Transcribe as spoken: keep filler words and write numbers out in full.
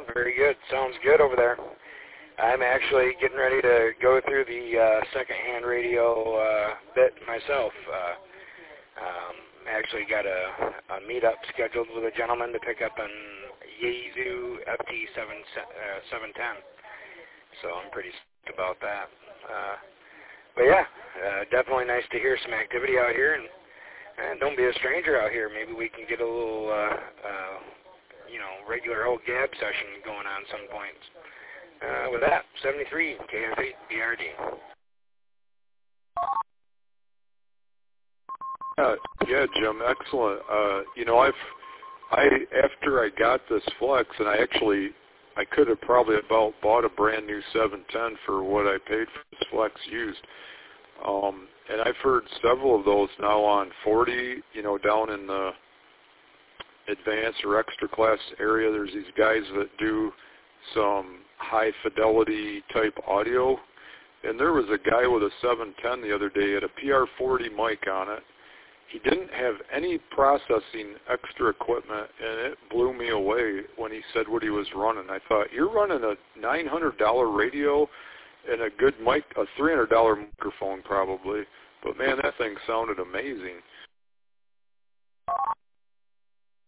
Oh, very good. Sounds good over there. I'm actually getting ready to go through the uh, secondhand radio uh, bit myself. Uh, um, actually got a, a meetup scheduled with a gentleman to pick up an Yaesu F T seven ten. So I'm pretty stoked about that. Uh, but yeah, uh, definitely nice to hear some activity out here, and, and don't be a stranger out here. Maybe we can get a little, uh, uh, you know, regular old gab session going on some point. Uh, with that, seventy-three K F eight B R D. Yeah, yeah, Jim, excellent. Uh, you know, I've, I after I got this Flex, and I actually, I could have probably about bought a brand new seven ten for what I paid for this Flex used. Um, and I've heard several of those now on forty, you know, down in the advanced or extra class area. There's these guys that do some high fidelity type audio. And there was a guy with a seven ten the other day at a P R forty mic on it. He didn't have any processing extra equipment, and it blew me away when he said what he was running. I thought, you're running a nine hundred dollars radio and a good mic, a three hundred dollars microphone probably. But, man, that thing sounded amazing.